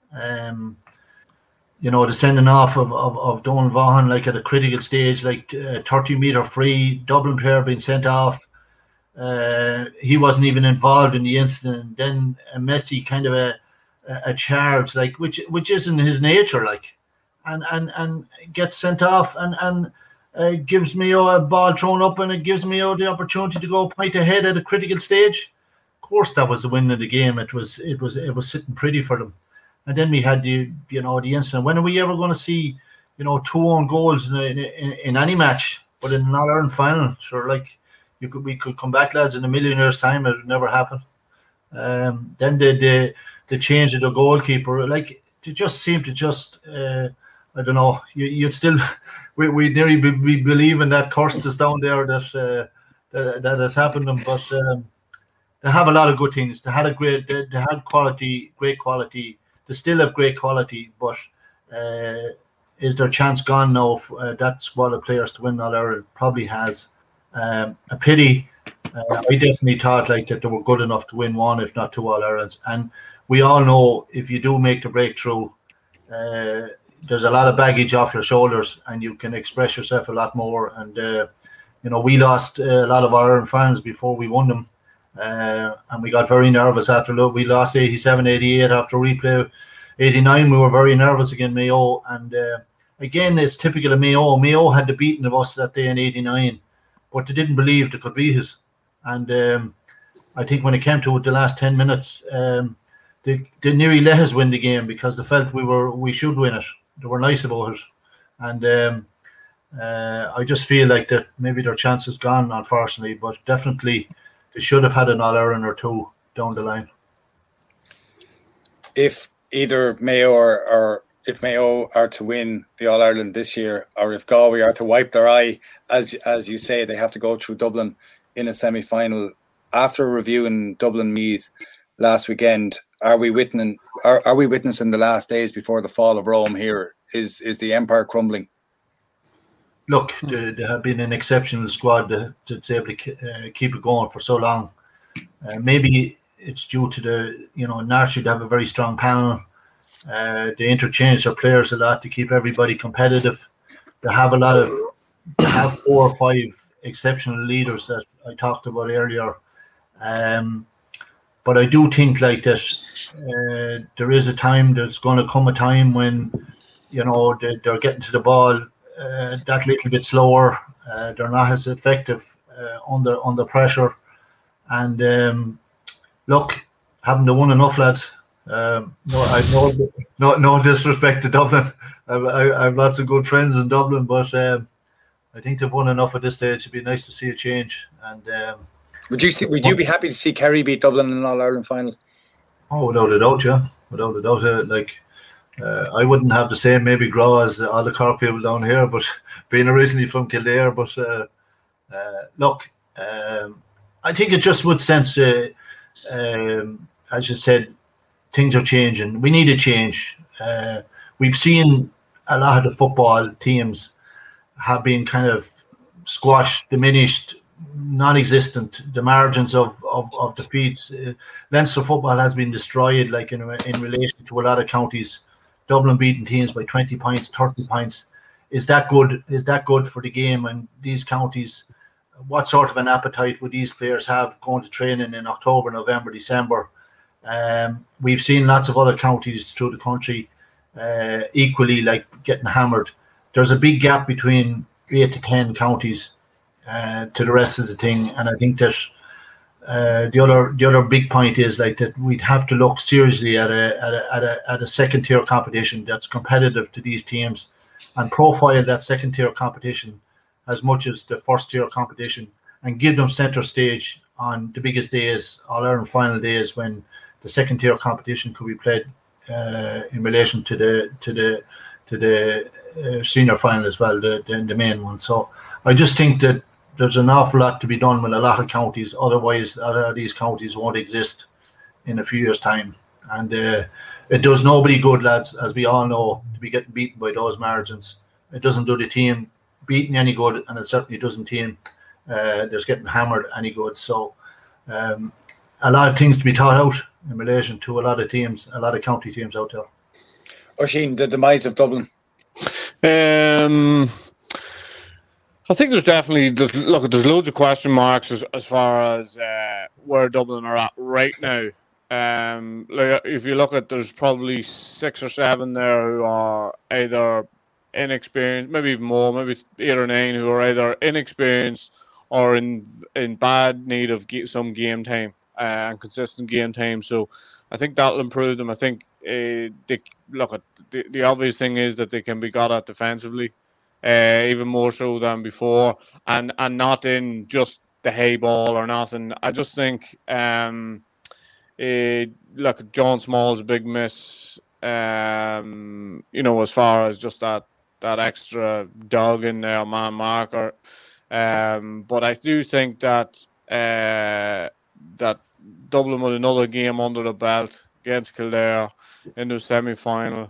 The sending off of Donald Vaughan, like at a critical stage, like 30-meter free, Dublin player being sent off. He wasn't even involved in the incident. Then a messy kind of a charge, like which isn't his nature, like, and gets sent off and gives Mayo a ball thrown up, and it gives Mayo the opportunity to go point ahead at a critical stage. Of course, that was the win of the game. It was sitting pretty for them. And then we had the incident. When are we ever going to see 2 own goals in any match, but in an All-Ireland final? Sure, like we could come back, lads, in a million years' time. It would never happen. Then the change of the goalkeeper, like they just seem to just I don't know. You'd still we nearly be believing that curse is down there that has happened to them, but they have a lot of good things. They had quality, great quality. They still have great quality, but is their chance gone now? That squad of players to win All-Ireland probably has. A pity. I definitely thought like that they were good enough to win 1, if not 2 All-Irelands. And we all know if you do make the breakthrough, there's a lot of baggage off your shoulders, and you can express yourself a lot more. And we lost a lot of our Ireland fans before we won them. And we got very nervous after we lost 87-88 after replay 89. We were very nervous against Mayo, and again it's typical of Mayo. Mayo had the beating of us that day in 89, but they didn't believe they could beat us. And I think when it came to the last 10 minutes, they nearly let us win the game because they felt we should win it. They were nice about it, and I just feel like that maybe their chance is gone, unfortunately. But definitely they should have had an All-Ireland or 2 down the line. If either Mayo or if Mayo are to win the All-Ireland this year, or if Galway are to wipe their eye, as you say, they have to go through Dublin in a semi-final. After reviewing Dublin Meath last weekend, are we witnessing the last days before the fall of Rome here? Is the empire crumbling? Look, they have been an exceptional squad to be able to keep it going for so long. Maybe it's due to the, naturally they have a very strong panel. They interchange their players a lot to keep everybody competitive. They have a lot of they have 4 or 5 exceptional leaders that I talked about earlier. But I do think like that there's going to come a time when, they're getting to the ball that little bit slower. They're not as effective under pressure. And look, haven't they won enough, lads? No disrespect to Dublin. I have lots of good friends in Dublin, but I think they've won enough at this stage. It'd be nice to see a change. And would you be happy to see Kerry beat Dublin in an All-Ireland final? Oh, without a doubt, yeah. Without a doubt. I wouldn't have the same maybe grow as all the Cork people down here, but being originally from Kildare. But look, I think it just would sense, as you said, things are changing. We need a change. We've seen a lot of the football teams have been kind of squashed, diminished, non-existent. The margins of defeats. Leinster football has been destroyed, like in relation to a lot of counties. Dublin beating teams by 20 points, 30 points. Is that good? Is that good for the game? And these counties, what sort of an appetite would these players have going to training in October, November, December? We've seen lots of other counties through the country equally like getting hammered. There's a big gap between 8 to 10 counties to the rest of the thing, and I think that the other big point is like that we'd have to look seriously at a second tier competition that's competitive to these teams, and profile that second tier competition as much as the first tier competition, and give them centre stage on the biggest days, All-Ireland final days, when the second tier competition could be played in relation to the senior final as well, the main one. So I just think that there's an awful lot to be done with a lot of counties. Otherwise, a lot of these counties won't exist in a few years' time. And it does nobody good, lads, as we all know, to be getting beaten by those margins. It doesn't do the team beating any good, and it certainly doesn't team there's getting hammered any good. So a lot of things to be thought out in relation to a lot of teams, a lot of county teams out there. Oisín, the demise of Dublin. I think there's loads of question marks as far as where Dublin are at right now. If you look at, there's probably 6 or 7 there who are either inexperienced, maybe even more, maybe 8 or 9 who are either inexperienced or in bad need of some game time and consistent game time. So I think that'll improve them. I think the obvious thing is that they can be got at defensively. Even more so than before, and not in just the hay ball or nothing. I just think, John Small's a big miss, as far as just that extra dog in there, man marker. But I do think that that Dublin with another game under the belt against Kildare in the semi-final.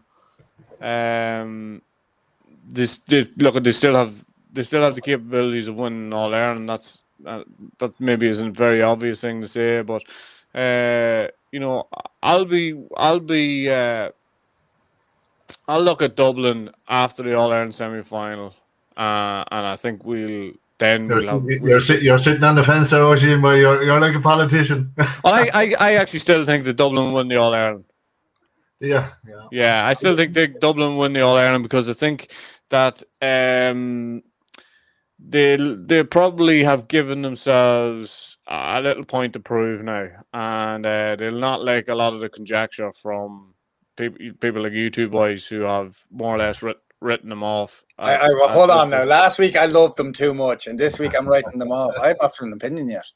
They still have the capabilities of winning All-Ireland. That maybe isn't a very obvious thing to say, but I'll look at Dublin after the All-Ireland semi-final, and I think we'll have. You're sitting on the fence there, Oisín, but you're like a politician. I actually still think that Dublin win the All-Ireland. Yeah, I still think Dublin win the All-Ireland, because I think that they probably have given themselves a little point to prove now, and they'll not like a lot of the conjecture from people like you two boys who have more or less written them off. Hold on now. Last week I loved them too much, and this week I'm writing them off. I haven't an opinion yet.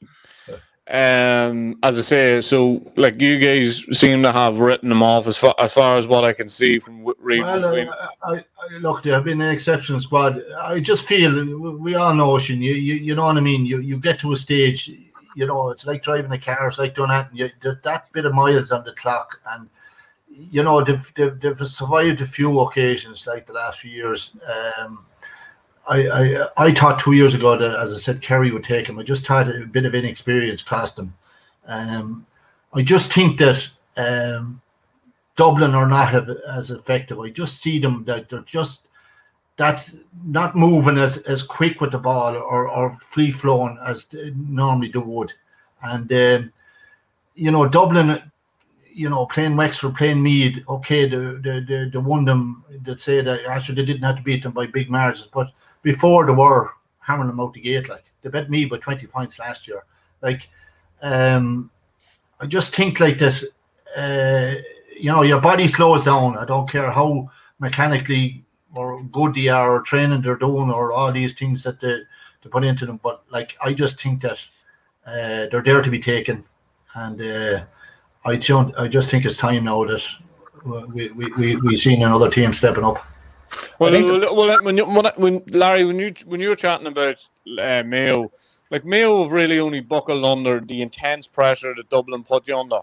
As I say, so like you guys seem to have written them off as far as what I can see from reading. Well, look, they have been an exceptional squad. I just feel, we all know, Oisín, you know what I mean. You get to a stage, it's like driving a car. It's like doing that bit of miles on the clock, and they've survived a few occasions like the last few years. I thought 2 years ago that, as I said, Kerry would take him. I just thought a bit of inexperience cost him. I just think that Dublin are not as effective. I just see them that they're just that not moving as quick with the ball or free flowing as normally they would. And Dublin, playing Wexford, playing Meath, okay, they won them. They'd say that actually they didn't have to beat them by big margins, but before they were hammering them out the gate. Like, they bet Meath by 20 points last year. Like, I just think like that. Your body slows down. I don't care how mechanically or good they are, or training they're doing, or all these things that they put into them. But like, I just think that they're there to be taken, and I just think it's time now that we've seen another team stepping up. When Larry, when you were chatting about Mayo, like, Mayo have really only buckled under the intense pressure that Dublin put you under.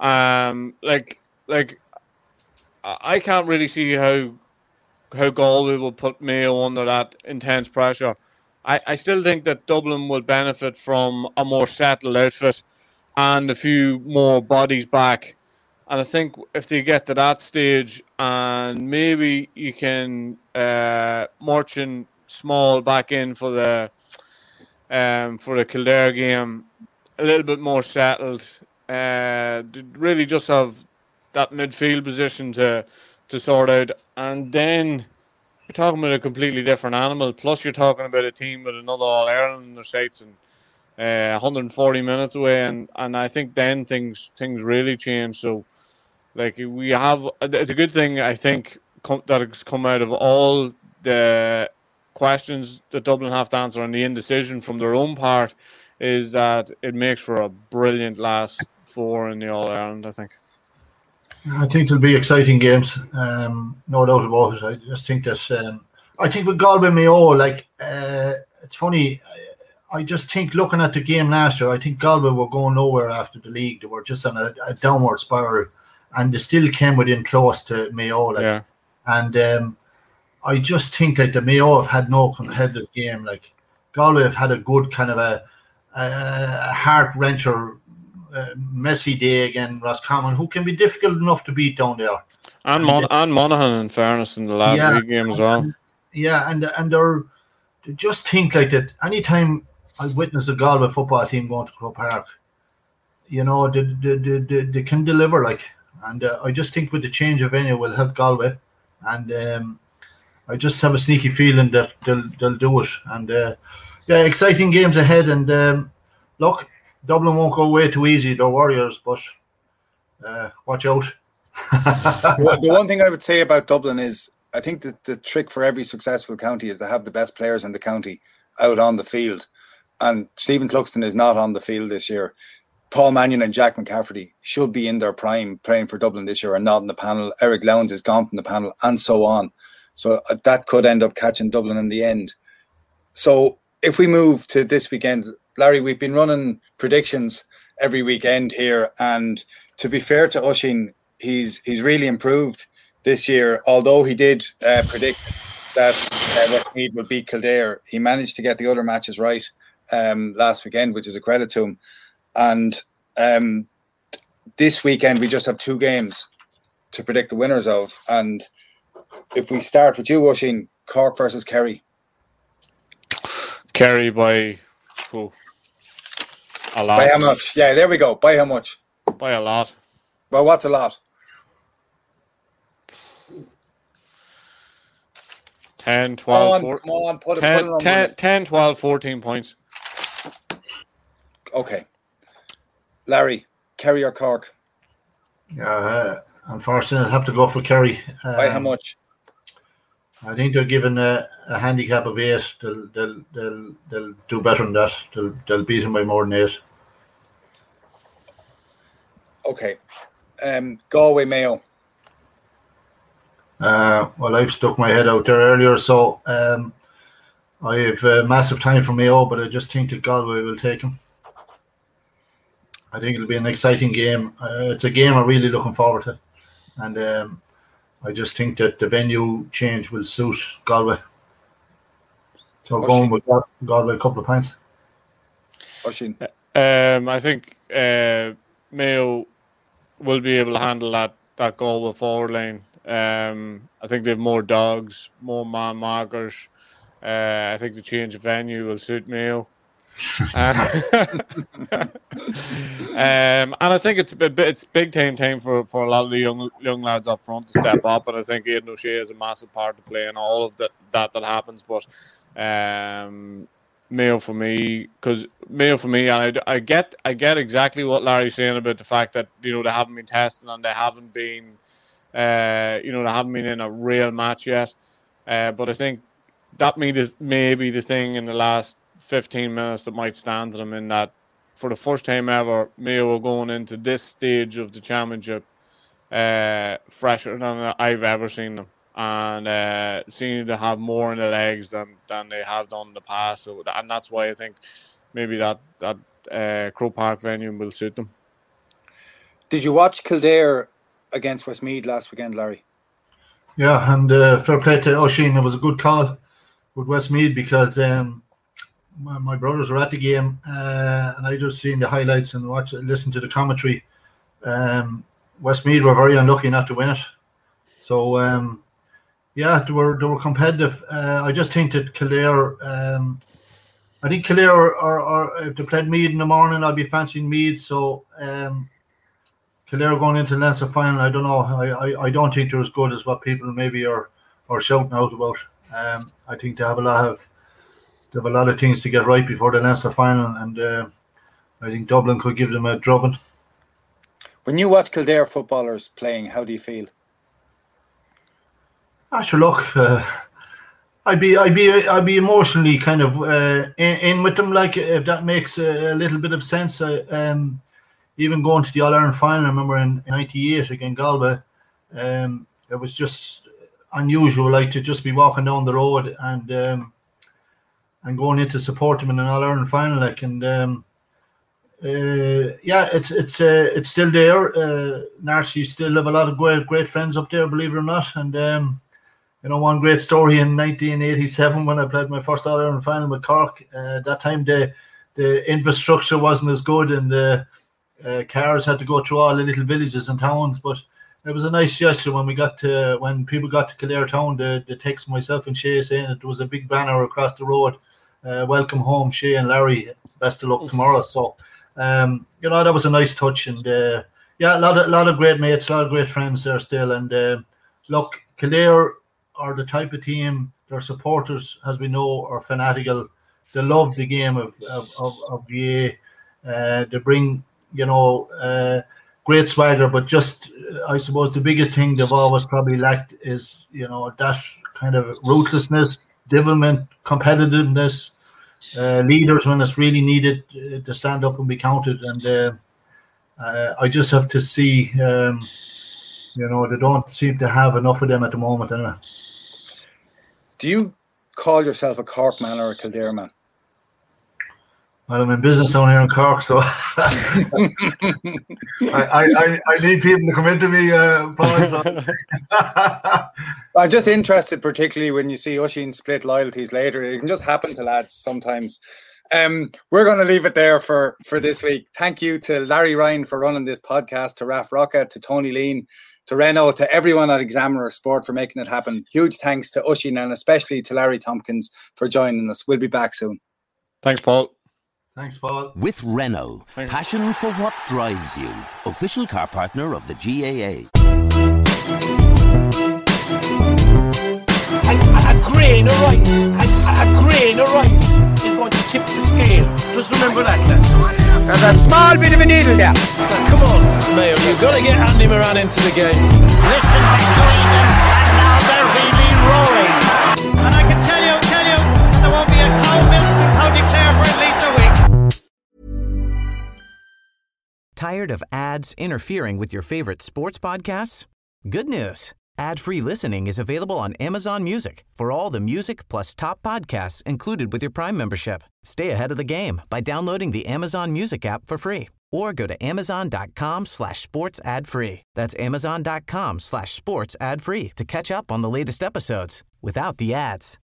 Like I can't really see how Galway will put Mayo under that intense pressure. I still think that Dublin will benefit from a more settled outfit and a few more bodies back. And I think if they get to that stage, and maybe you can Marching Small back in for the Kildare game, a little bit more settled, really just have that midfield position to sort out, and then you're talking about a completely different animal. Plus, you're talking about a team with another All-Ireland in their sights and 140 minutes away, and I think then things really change. So, like, we have the good thing, I think, that has come out of all the questions that Dublin have to answer and the indecision from their own part is that it makes for a brilliant last four in the All-Ireland, I think. I think it'll be exciting games, no doubt about it. I just think that I think with Galway Mayo, like, it's funny. I just think, looking at the game last year, I think Galway were going nowhere after the league. They were just on a downward spiral, and they still came within close to Mayo. Like, yeah. And I just think that the Mayo have had no competitive game. Like, Galway have had a good kind of a heart wrencher. Messy day again, Roscommon, who can be difficult enough to beat down there. And Monaghan, in fairness, in the last league game as well. And they're just think like that. Anytime I witness a Galway football team going to Croke Park, they can deliver. Like, and I just think with the change of venue will help Galway, and I just have a sneaky feeling that they'll do it. And exciting games ahead. And look, Dublin won't go away too easy. They're Warriors, but watch out. The one thing I would say about Dublin is, I think that the trick for every successful county is to have the best players in the county out on the field. And Stephen Cluxton is not on the field this year. Paul Mannion and Jack McCafferty should be in their prime playing for Dublin this year and not in the panel. Eric Lowndes is gone from the panel, and so on. So that could end up catching Dublin in the end. So if we move to this weekend, Larry, we've been running predictions every weekend here, and to be fair to Oisín, he's really improved this year. Although he did predict that Westmeath would beat Kildare, he managed to get the other matches right last weekend, which is a credit to him. And this weekend we just have two games to predict the winners of. And if we start with you, Oisín, Cork versus Kerry. Kerry by a lot. By how much? Yeah, there we go. By how much? By a lot. Well, what's a lot? 10, 12, 10, 12, 14 points. Okay. Larry, Kerry or Cork? Unfortunately, I'll have to go for Kerry. By how much? I think they're given a handicap of 8. They'll do better than that. They'll beat them by more than 8. Okay. Galway Mayo. Well, I've stuck my head out there earlier, so I have massive time for Mayo, but I just think that Galway will take them. I think it'll be an exciting game. It's a game I'm really looking forward to, and I just think that the venue change will suit Galway. So going with Galway a couple of points. I think Mayo will be able to handle that Galway forward line. I think they have more dogs, more man markers. I think the change of venue will suit Mayo. And I think it's big time for a lot of the young lads up front to step up, and I think Aidan O'Shea has a massive part to play in all of that happens. But Mayo for me, and I get exactly what Larry's saying about the fact that they haven't been tested and they haven't been they haven't been in a real match yet. But I think that may be the thing in the last 15 minutes that might stand to them, in that for the first time ever, Mayo are going into this stage of the championship fresher than I've ever seen them, and seem to have more in the legs than they have done in the past. So, and that's why I think maybe that Croke Park venue will suit them. Did you watch Kildare against Westmeath last weekend, Larry? Yeah, and fair play to Oisin. It was a good call with Westmeath, because my brothers were at the game, and I just seen the highlights and listened to the commentary. Westmeath were very unlucky not to win it. So yeah, they were competitive. I just think that Kildare. I think Kildare are if they played Meath in the morning, I'd be fancying Meath. So Kildare going into the Leinster final, I don't know. I don't think they're as good as what people maybe are shouting out about. I think they have a lot of things to get right before the Leinster final, and I think Dublin could give them a drubbing. When you watch Kildare footballers playing, how do you feel? Sure, look, I'd be emotionally kind of in with them, like, if that makes a little bit of sense. Even going to the All-Ireland final, I remember in '98 against Galway, it was just unusual, like, to just be walking down the road and going in to support them in an All-Ireland final, like, and yeah, it's still there. Narcy still have a lot of great friends up there, believe it or not, and one great story in 1987 when I played my first All-Ireland final with Cork. That time the infrastructure wasn't as good, and the cars had to go through all the little villages and towns, but it was a nice gesture when people got to Kildare town. They text myself and Shay saying that there was a big banner across the road, welcome home Shay and Larry, best of luck tomorrow. So that was a nice touch, and yeah, a lot of great mates, a lot of great friends there still. And look, Kildare are the type of team, their supporters, as we know, are fanatical. They love the game of GA. They bring great swagger, but just I suppose the biggest thing they've always probably lacked is that kind of ruthlessness, devilment, competitiveness, leaders when it's really needed to stand up and be counted. And I just have to see, they don't seem to have enough of them at the moment anyway. Do you call yourself a Cork man or a Kildare man? Well, I'm in business down here in Cork, so I need people to come into me, Paul. So. I'm just interested, particularly when you see Oisin split loyalties later. It can just happen to lads sometimes. We're going to leave it there for this week. Thank you to Larry Ryan for running this podcast, to Raf Rocca, to Tony Lean, to Reno, to everyone at Examiner Sport for making it happen. Huge thanks to Oisin and especially to Larry Tompkins for joining us. We'll be back soon. Thanks, Paul. Thanks, Paul. With Renault, passion for what drives you. Official car partner of the GAA. A grain of rice. A grain of rice is going to tip the scale. Just remember that, lads. There's a small bit of a needle there. Come on, Mayo. You've got to get Andy Moran into the game. Listen between them, and now they're really roaring. And I can tell you, there won't be a cow milk in County Clare for at least a week. Tired of ads interfering with your favorite sports podcasts? Good news. Ad-free listening is available on Amazon Music for all the music plus top podcasts included with your Prime membership. Stay ahead of the game by downloading the Amazon Music app for free or go to amazon.com/sports ad free. That's amazon.com/sports ad free to catch up on the latest episodes without the ads.